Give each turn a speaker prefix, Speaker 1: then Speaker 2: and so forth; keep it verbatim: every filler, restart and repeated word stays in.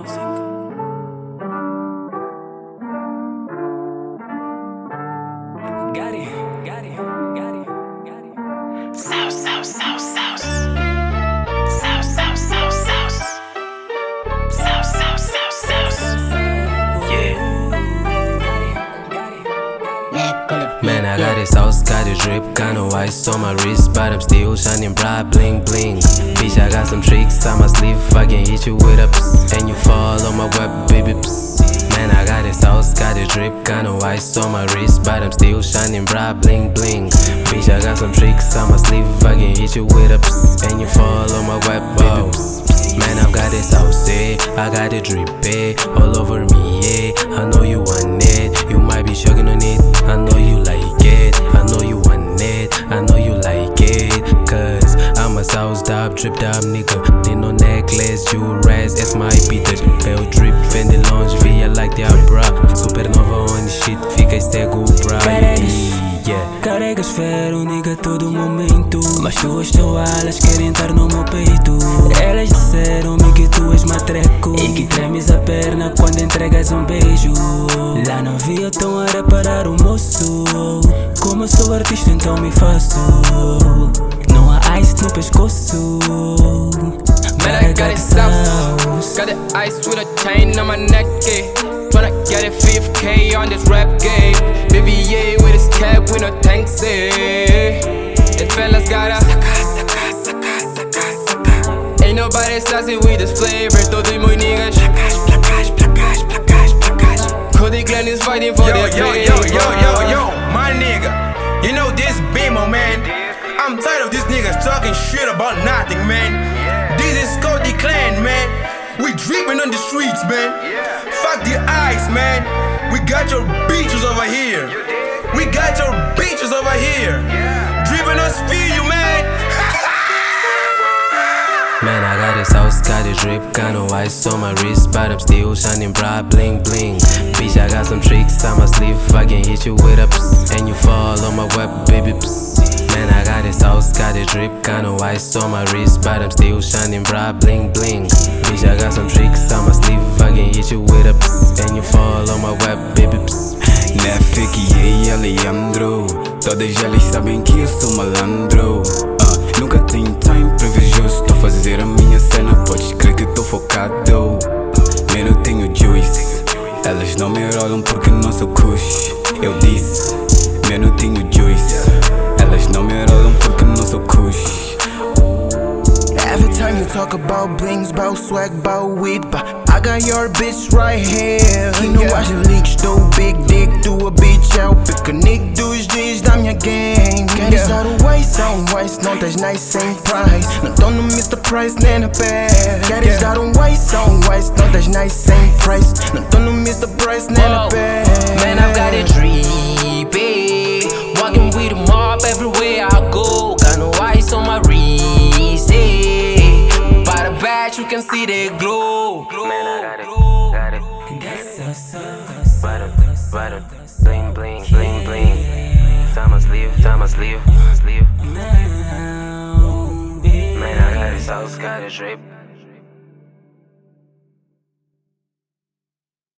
Speaker 1: Got it, got it, got it, got it.
Speaker 2: Sauce, sauce, sauce, sauce. Sauce, sauce, sauce, sauce. Sauce, sauce, sauce, sauce. Yeah.
Speaker 3: Man, I got this sauce, got it drip, got no ice on my wrist, but I'm still shining bright, bling bling. Bitch, I got some tricks on my sleeve, I can hit you with a psst, and you fall on my web, baby, psst. Man, I got this sauce, got it drip, got no ice on my wrist, but I'm still shining bright, bling bling. Bitch, I got some tricks on my sleeve, I can hit you with a psst, and you fall on my web, baby, psst. Man, I've got this sauce, eh? I got it drip, eh? All over me, eh? I know you want it, you might be choking on it, I know you like it, I know you want it, I know you like it, cause I'm a sauced up, dripped up nigga. Need no necklace, jewelries, it's my beater. Bell drip, vem de longe, via like the abra. Supernova on shit, fica cego pra yeah.
Speaker 1: Carregas fero, nigga, todo momento. Mas tuas toalhas querem estar no meu peito. Elas disseram-me que tu és matreco e que tremes a perna quando entregas um beijo. Lá não vi eu tão a reparar o moço. Como eu sou artista, então me faço. Não há ice no pescoço.
Speaker 4: Man, I got it sauce. Got the ice with a chain on my neck, yeah. Tryna get it fifth K on this rap game. B B A with his cap with no tanks, eh. And fellas gotta ain't nobody sassy with this flavor. Todos meus niggas Cody Clan is fighting for their
Speaker 5: yo, yo, yo, yo, yo, yo, my nigga. You know this Bimo, man. I'm tired of these niggas talking shit about nothing, man. This is Cody Clan, man. We dripping on the streets, man. Fuck the ice, man. We got your beaches over here. We got your beaches over here. Dripping us feel you, man.
Speaker 3: Man, I got this sauce, got it drip, got no ice on my wrist, but I'm still shining bright, bling bling. Bitch, I got some tricks on my sleeve, I can hit you with a psst, and you fall on my web, baby, psst. Man, I got this sauce, got it drip, got no ice on my wrist, but I'm still shining bright, bling bling. Bitch, I got some tricks on my sleeve, I can hit you with a psst, and you fall on my web, baby, psst.
Speaker 6: Nefik e Alejandro, todas elas sabem que eu sou malandro. uh, Nunca tenho time previsioso, tô a fazer a minha cena, podes crer que tô focado. Man, eu tenho juice, elas não me enrolam porque não sou kush. Eu disse, man, eu tenho juice, elas não me enrolam porque não sou kush.
Speaker 7: Every time you talk about blings, about swag, about weed, but I got your bitch right here. You know I should leak, do big dick, do a bitch out. Pick a nick dos dias da minha gang. Queres dar o ice on ice, não tens nice sem price. Não tô no mister Price nem na pé. Queres dar um ice on ice, não tens nice sem price. Não tô no mister Price nem na pé.
Speaker 1: Man, I've got it drippy. Walking with a mob everywhere I go. Got no ice on my wrist, eh. By the back you can see the glow.
Speaker 3: Man, I got it, got it. Butter, butter, bling bling, bling bling. Time I sleeve, time I sleeve, sleeve. Man, I got this sauce, got it drip.